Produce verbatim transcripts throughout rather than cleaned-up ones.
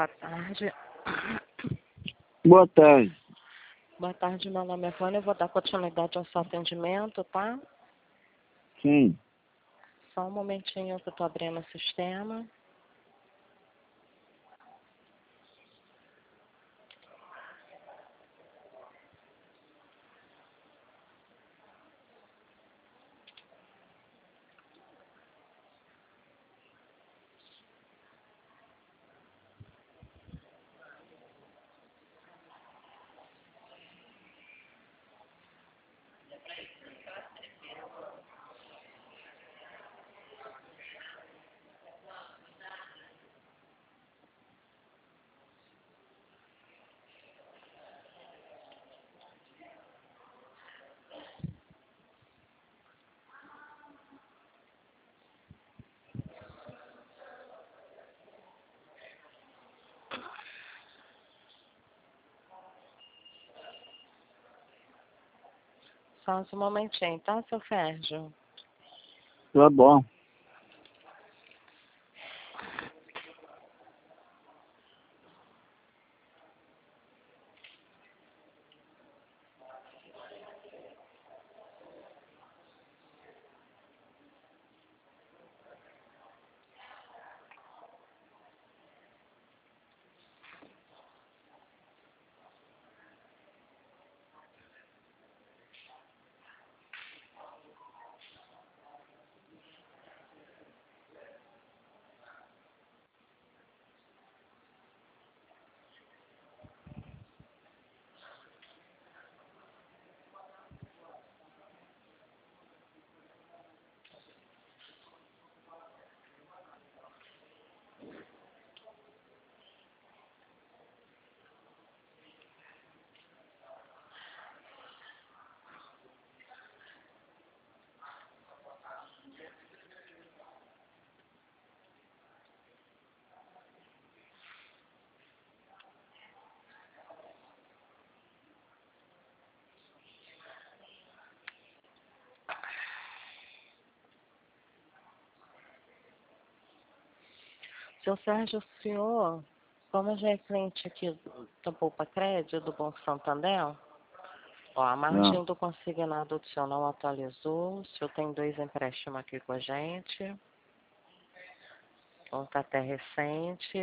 Boa tarde. Boa tarde. Boa tarde, meu nome é Vânia. Eu vou dar continuidade ao seu atendimento, tá? Sim. Só um momentinho que eu tô abrindo o sistema. Só um momentinho, tá, seu Sérgio? Tá bom. Seu Sérgio, o senhor, como já é cliente aqui do, do Poupa Crédito, do Banco Santander, ó, a margem Ah. do consignado do senhor não atualizou. O senhor tem dois empréstimos aqui com a gente. Um tá até recente.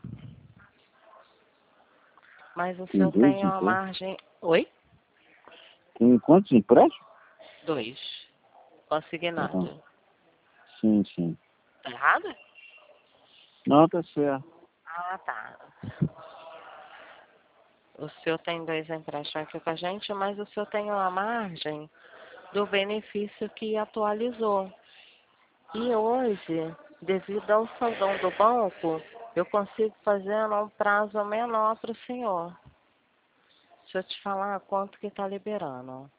Mas o Tem senhor dois tem uma empréstimos? margem... Oi? Tem quantos empréstimos? Dois. Ah. Consignado. Sim, sim. Tá errado? Não, tá certo. Ah, tá. O senhor tem dois empréstimos aqui com a gente, mas o senhor tem uma margem do benefício que atualizou. E hoje, devido ao saldão do banco, eu consigo fazer um prazo menor para o senhor. Deixa eu te falar quanto que está liberando.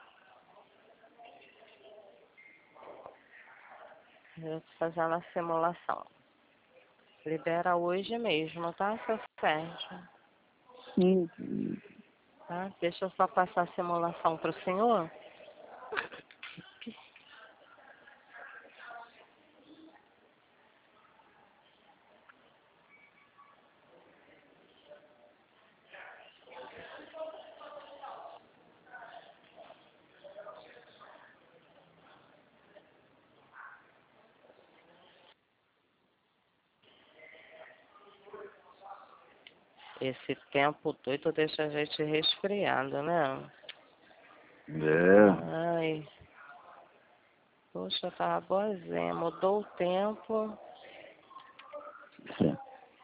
Eu estou fazendo a simulação. Libera hoje mesmo, tá, seu Sérgio? Sim. Tá? Deixa eu só passar a simulação para o senhor. Esse tempo doido deixa a gente resfriado, né? É. Ai, poxa, tava boazinha. Mudou o tempo. Sim.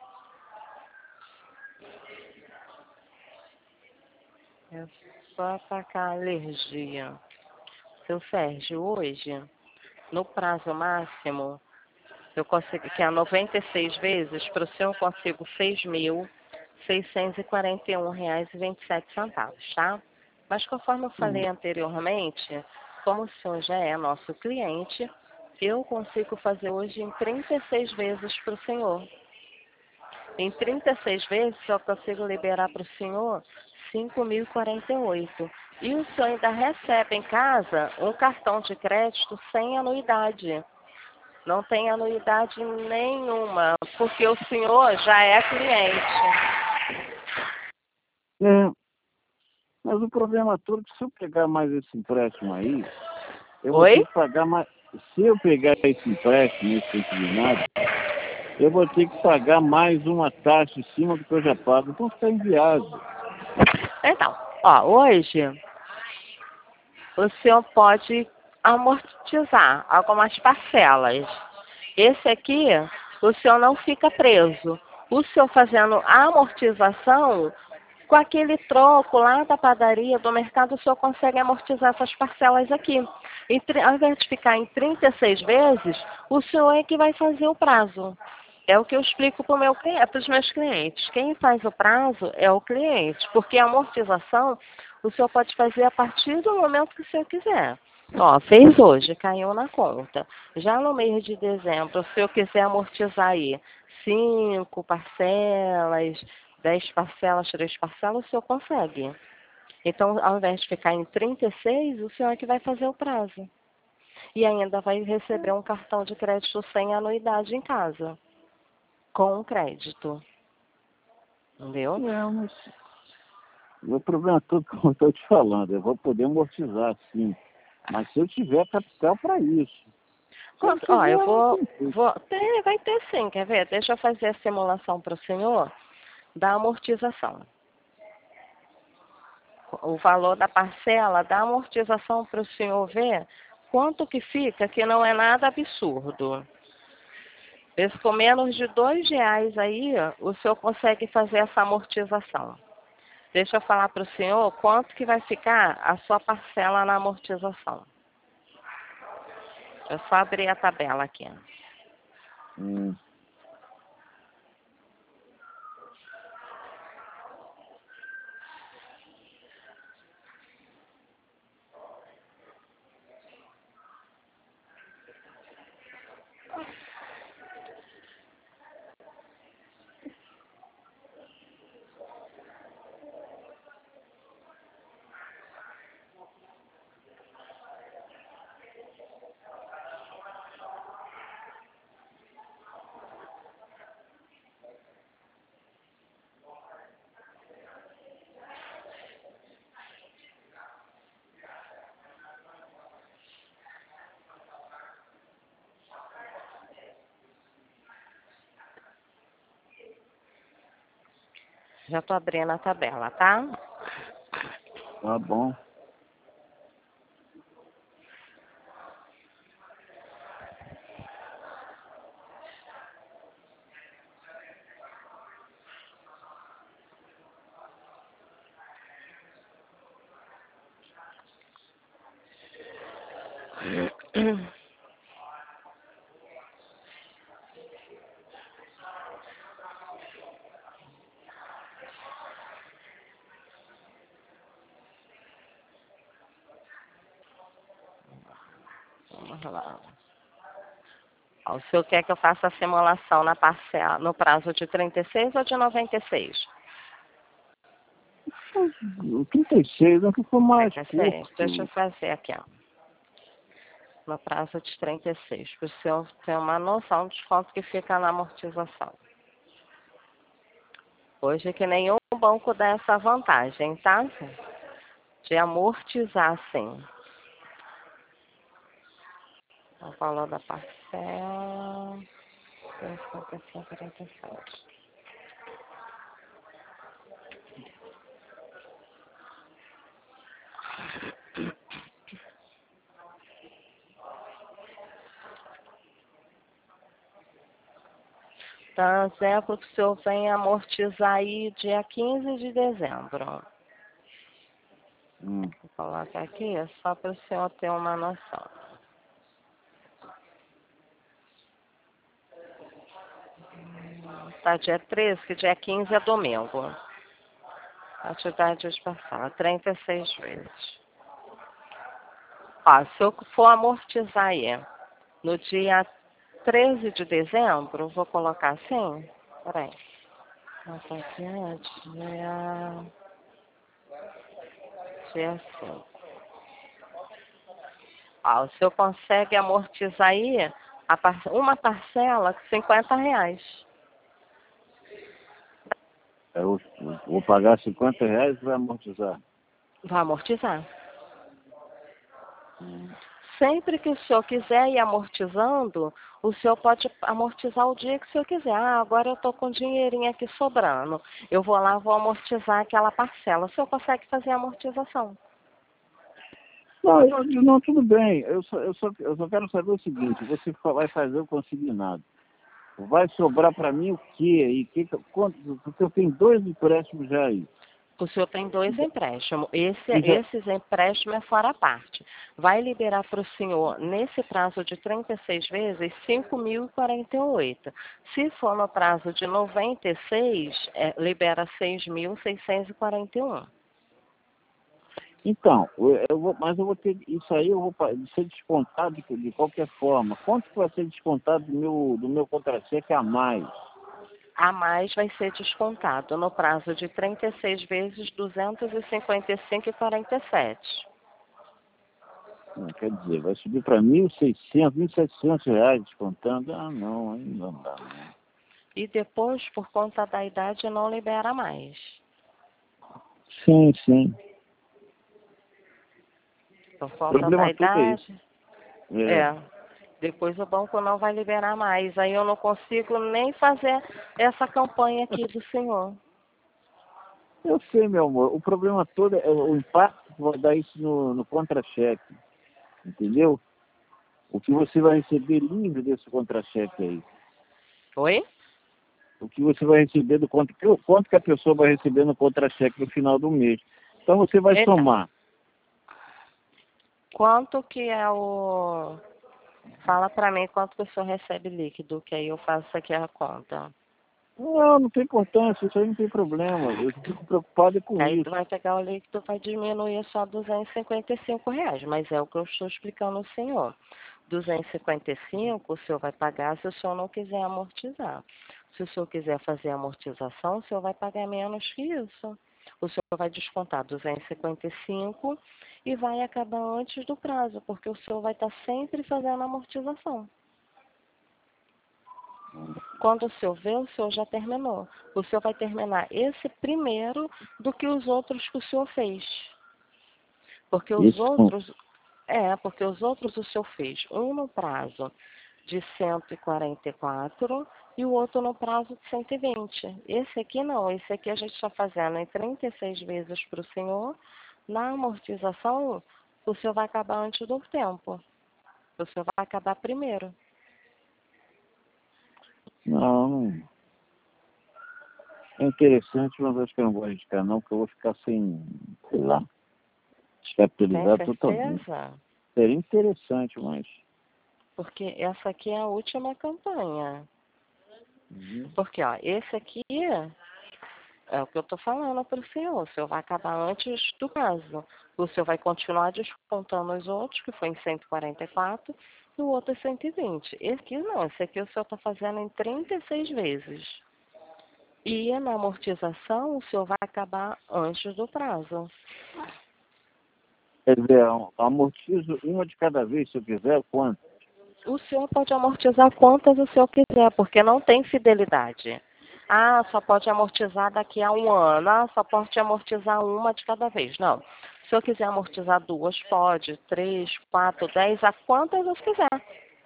É só atacar a alergia. Seu Sérgio, hoje, no prazo máximo, eu consigo, que é noventa e seis vezes, para o senhor eu consigo seis mil seiscentos e quarenta e um reais e vinte e sete centavos, tá? Mas conforme eu falei anteriormente, como o senhor já é nosso cliente, eu consigo fazer hoje em trinta e seis vezes para o senhor. Em trinta e seis vezes, eu consigo liberar para o senhor cinco mil e quarenta e oito. E o senhor ainda recebe em casa um cartão de crédito sem anuidade. Não tem anuidade nenhuma, porque o senhor já é cliente. É, mas o problema todo é que se eu pegar mais esse empréstimo aí, eu vou Oi? ter que pagar mais. Se eu pegar esse empréstimo, esse consignado, eu vou ter que pagar mais uma taxa em cima do que eu já pago. Então fica inviável. Então, ó, hoje o senhor pode amortizar algumas parcelas. Esse aqui, o senhor não fica preso. O senhor fazendo a amortização, com aquele troco lá da padaria, do mercado, o senhor consegue amortizar essas parcelas aqui. E, ao invés de ficar em trinta e seis vezes, o senhor é que vai fazer o prazo. É o que eu explico para meu, os meus clientes. Quem faz o prazo é o cliente, porque a amortização o senhor pode fazer a partir do momento que o senhor quiser. Ó, fez hoje, caiu na conta. Já no mês de dezembro, se eu quiser amortizar aí cinco parcelas, dez parcelas, três parcelas, o senhor consegue. Então, ao invés de ficar em trinta e seis, o senhor é que vai fazer o prazo. E ainda vai receber um cartão de crédito sem anuidade em casa, com crédito. Entendeu? É, mas o problema todo, como eu estou te falando, eu vou poder amortizar, sim. Mas se eu tiver capital para isso. Quanto? Ó, eu vou, vou tem, vai ter sim, quer ver? Deixa eu fazer a simulação para o senhor da amortização. O valor da parcela da amortização para o senhor ver quanto que fica, que não é nada absurdo. Esse com menos de dois reais aí, o senhor consegue fazer essa amortização. Deixa eu falar para o senhor quanto que vai ficar a sua parcela na amortização. É só abrir a tabela aqui. Hum. Já estou abrindo a tabela, tá? Tá bom. Vamos lá. Ó, o senhor quer que eu faça a simulação na parcela, no prazo de trinta e seis ou de noventa e seis? O trinta e seis é o que for mais trinta e seis? curto. Deixa eu fazer aqui, ó. No prazo de trinta e seis, para o senhor ter uma noção de quanto que fica na amortização. Hoje que nenhum banco dá essa vantagem, tá? De amortizar, sim. O valor da parcela... cinquenta e cinco, quarenta e sete. Então, exemplo que o senhor vem amortizar aí dia quinze de dezembro. Hum. Vou colocar aqui só para o senhor ter uma noção. Tá, dia treze, que dia quinze é domingo. Atividade de parcela, trinta e seis vezes. Ó, se eu for amortizar aí no dia treze de dezembro, vou colocar assim, peraí. Nossa, aqui é dia... dia cinco. Ó, o senhor consegue amortizar aí A par... Uma parcela, cinquenta reais. Eu vou pagar cinquenta reais e vai amortizar. Vai amortizar. Sempre que o senhor quiser ir amortizando, o senhor pode amortizar o dia que o senhor quiser. Ah, agora eu estou com um dinheirinho aqui sobrando. Eu vou lá, vou amortizar aquela parcela. O senhor consegue fazer a amortização. Não, eu, não, tudo bem. Eu só, eu, só, eu só quero saber o seguinte, você vai fazer o consignado. Vai sobrar para mim o quê aí? Que, quanto, porque eu tenho dois empréstimos já aí. O senhor tem dois empréstimos. Esse, E já- esses empréstimos é fora a parte. Vai liberar para o senhor, nesse prazo de trinta e seis vezes, cinco mil e quarenta e oito. Se for no prazo de noventa e seis, é, libera seis mil seiscentos e quarenta e um. Então, eu, eu vou, mas eu vou ter isso aí, eu vou pa- ser descontado de, de qualquer forma. Quanto que vai ser descontado do meu, do meu contra-cheque a mais? A mais vai ser descontado no prazo de trinta e seis vezes duzentos e cinquenta e cinco vírgula quarenta e sete. Não, quer dizer, vai subir para mil e seiscentos, mil e setecentos reais descontando. Ah, não, aí não dá, não. E depois, por conta da idade, não libera mais. Sim, sim. Por O conta da problema todo é isso. idade, É. é. Depois o banco não vai liberar mais. Aí eu não consigo nem fazer essa campanha aqui do senhor. Eu sei, meu amor. O problema todo é o impacto que vai dar isso no, no contra-cheque. Entendeu? O que você vai receber livre desse contra-cheque aí. Oi? O que você vai receber do contra... Quanto que a pessoa vai receber no contra-cheque no final do mês. Então você vai Então, somar. quanto que é o... Fala pra mim quanto que o senhor recebe líquido, que aí eu faço aqui a conta. Não, não tem importância, isso aí não tem problema. Eu fico preocupado com Aí isso. vai pegar o líquido, vai diminuir só duzentos e cinquenta e cinco reais, mas é o que eu estou explicando ao senhor. duzentos e cinquenta e cinco o senhor vai pagar se o senhor não quiser amortizar. Se o senhor quiser fazer a amortização, o senhor vai pagar menos que isso. O senhor vai descontar duzentos e cinquenta e cinco e vai acabar antes do prazo, porque o senhor vai estar sempre fazendo a amortização. Quando o senhor vê, o senhor já terminou. O senhor vai terminar esse primeiro do que os outros que o senhor fez. Porque os Isso. outros, é, porque os outros o senhor fez. Um no prazo de cento e quarenta e quatro e o outro no prazo de cento e vinte. Esse aqui não, esse aqui a gente está fazendo em trinta e seis vezes para o senhor. Na amortização, o senhor vai acabar antes do tempo. O senhor vai acabar primeiro. Não. É interessante, mas acho que eu não vou arriscar não, porque eu vou ficar sem, sei lá, Tem descapitalizado totalmente. certeza? Seria interessante, mas... Porque essa aqui é a última campanha. Uhum. Porque, ó, esse aqui é o que eu estou falando para o senhor. O senhor vai acabar antes do prazo. O senhor vai continuar descontando os outros, que foi em cento e quarenta e quatro, e o outro é cento e vinte. Esse aqui não, esse aqui o senhor está fazendo em trinta e seis vezes. E na amortização, o senhor vai acabar antes do prazo. Quer dizer, amortizo uma de cada vez, se eu quiser, quanto? O senhor pode amortizar quantas o senhor quiser, porque não tem fidelidade. Ah, só pode amortizar daqui a um ano. Ah, só pode amortizar uma de cada vez. Não. Se o senhor quiser amortizar duas, pode. Três, quatro, dez, a quantas você quiser.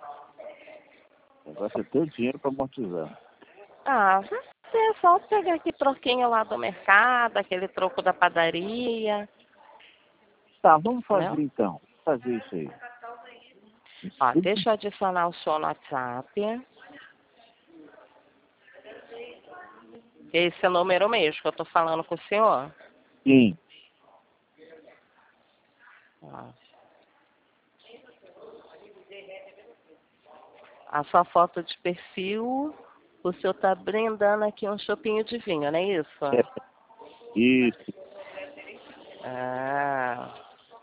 O negócio é ter o dinheiro para amortizar. Ah, você é só pegar aquele troquinho lá do mercado, aquele troco da padaria. Tá, vamos fazer Entendeu? então. Fazer isso aí. Ó, deixa eu adicionar o senhor no WhatsApp. Esse é o número mesmo que eu tô falando com o senhor. Sim. Ó. A sua foto de perfil, o senhor tá brindando aqui um chopinho de vinho, não é isso? É. Isso. Ah.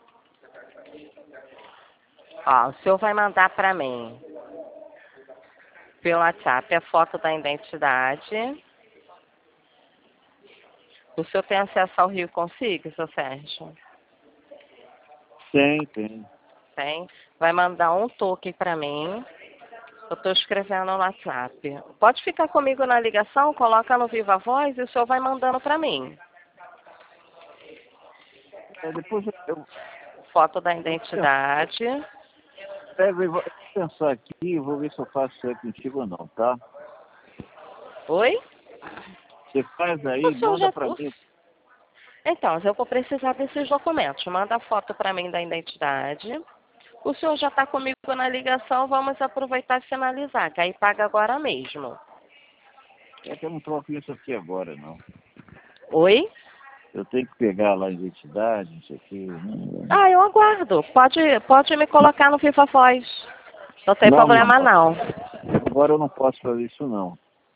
Ó, o senhor vai mandar para mim pelo WhatsApp a foto da identidade. O senhor tem acesso ao Rio Consigo, seu Sérgio? Tem, tem. Tem. Vai mandar um toque para mim. Eu estou escrevendo no WhatsApp. Pode ficar comigo na ligação, coloca no Viva Voz e o senhor vai mandando para mim. É, depois eu, Foto da identidade. pego e vou pensar aqui e vou ver se eu faço isso aí contigo ou não, tá? Oi? Você faz aí, O senhor manda já... para mim. Então, eu vou precisar desses documentos. Manda a foto para mim da identidade. O senhor já está comigo na ligação, vamos aproveitar e finalizar, que aí paga agora mesmo. É que eu não troco isso aqui agora, não. Oi? Eu tenho que pegar lá a identidade, não sei o quê. Hum. Ah, eu aguardo. Pode, pode me colocar no Viva Voz. Não tem Não, problema não. não. Agora eu não posso fazer isso, não.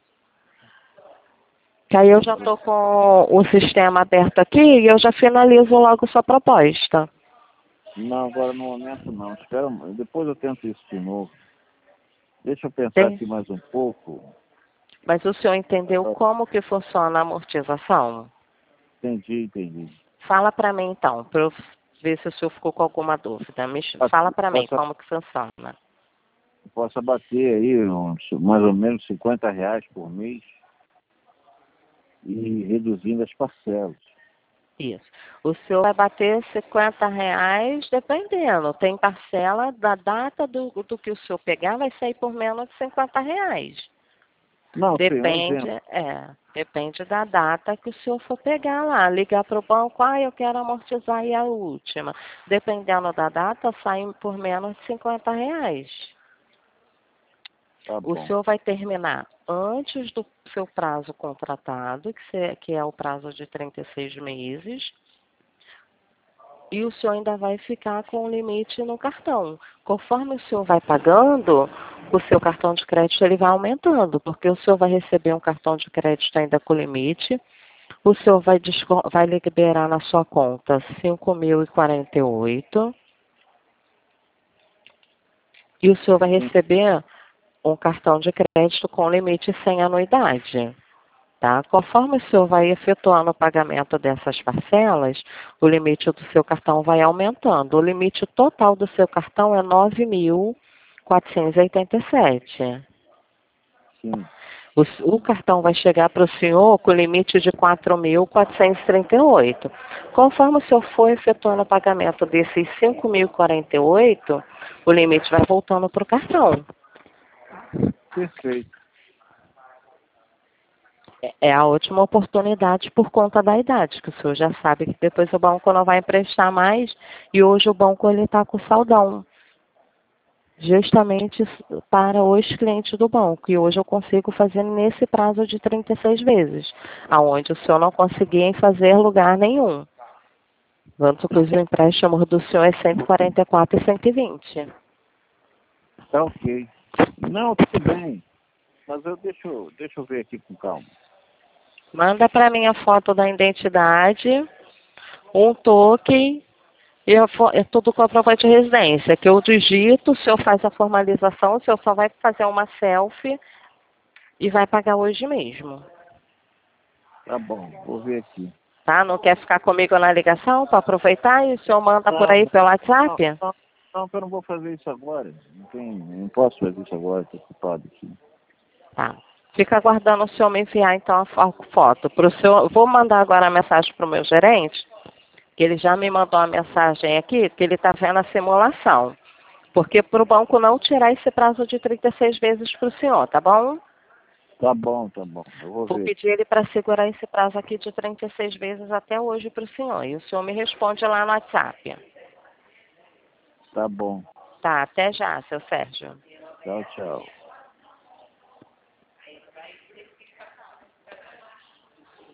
Que aí eu já estou com o sistema aberto aqui e eu já finalizo logo sua proposta. Não, agora no momento não. Espera, depois eu tento isso de novo. Deixa eu pensar Tem. aqui mais um pouco. Mas o senhor entendeu como que funciona a amortização? Entendi, entendi. Fala para mim então, para eu ver se o senhor ficou com alguma dúvida. Me... Fala para mim Posso, como que funciona. posso abater aí uns, mais ou menos cinquenta reais por mês e reduzindo as parcelas. Isso. O senhor vai bater cinquenta reais, dependendo. Tem parcela da data do, do que o senhor pegar, vai sair por menos de cinquenta reais. Não, sim, um Depende, exemplo. é, depende da data que o senhor for pegar lá. Ligar para o banco, ah, eu quero amortizar aí a última. Dependendo da data, sai por menos de cinquenta reais. Tá O bom. senhor vai terminar antes do seu prazo contratado, que, se, que é o prazo de trinta e seis meses. E o senhor ainda vai ficar com o limite no cartão. Conforme o senhor vai pagando, o seu cartão de crédito ele vai aumentando, porque o senhor vai receber um cartão de crédito ainda com limite. O senhor vai, vai liberar na sua conta cinco mil e quarenta e oito. E o senhor vai receber um cartão de crédito com limite sem anuidade. Tá? Conforme o senhor vai efetuando o pagamento dessas parcelas, o limite do seu cartão vai aumentando. O limite total do seu cartão é nove mil quatrocentos e oitenta e sete. Sim. O, o cartão vai chegar para o senhor com limite de quatro mil quatrocentos e trinta e oito. Conforme o senhor for efetuando o pagamento desses cinco mil e quarenta e oito, o limite vai voltando para o cartão. Perfeito. É a última oportunidade por conta da idade, que o senhor já sabe que depois o banco não vai emprestar mais e hoje o banco ele está com saldão, justamente para os clientes do banco. E hoje eu consigo fazer nesse prazo de trinta e seis vezes, aonde o senhor não conseguia em fazer lugar nenhum. Tanto que os empréstimos do senhor é cento e quarenta e quatro e cento e vinte. Tá ok. Não, tudo bem. Mas eu deixo, deixa eu ver aqui com calma. Manda para mim a foto da identidade, um token e é tudo com a prova de residência, que eu digito, o senhor faz a formalização, o senhor só vai fazer uma selfie e vai pagar hoje mesmo. Tá bom, vou ver aqui. Tá? Não quer ficar comigo na ligação para aproveitar e o senhor manda por aí Não, pelo não, WhatsApp? não, não, eu não vou fazer isso agora. Não, tem, não posso fazer isso agora, estou ocupado aqui. Tá. Fica aguardando o senhor me enviar então a foto. Pro senhor, vou mandar agora a mensagem para o meu gerente, que ele já me mandou uma mensagem aqui, que ele está vendo a simulação. Porque para o banco não tirar esse prazo de trinta e seis vezes para o senhor, tá bom? Tá bom, tá bom. Eu vou Vou ver. pedir ele para segurar esse prazo aqui de trinta e seis vezes até hoje para o senhor. E o senhor me responde lá no WhatsApp. Tá bom. Tá, até já, seu Sérgio. Tchau, tchau.